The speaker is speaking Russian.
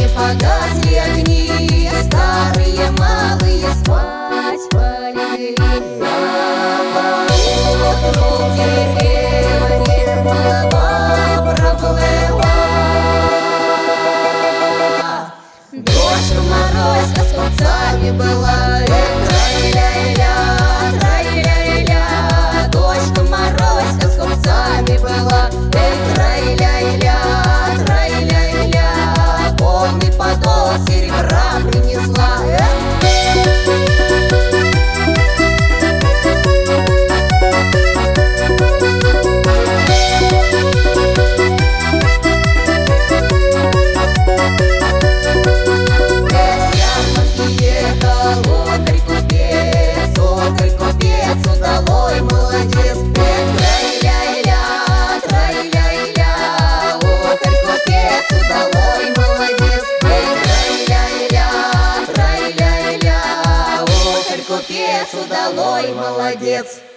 не погасли огни, старые малые спать полегли. А поутру в деревне молва проплыла. Дождь, мороз, с концами была, тра-ля-ля, тра-ля-ля. Дождь, мороз, с концами была, тра-ля-ля, тра-ля-ля. Полный подол серебра принесла. Удалой молодец, тра-ля-ля, тра-ля-ля. Отарь купец, удалой молодец, тра-ля-ля, тра-ля-ля. Отарь купец, удалой молодец.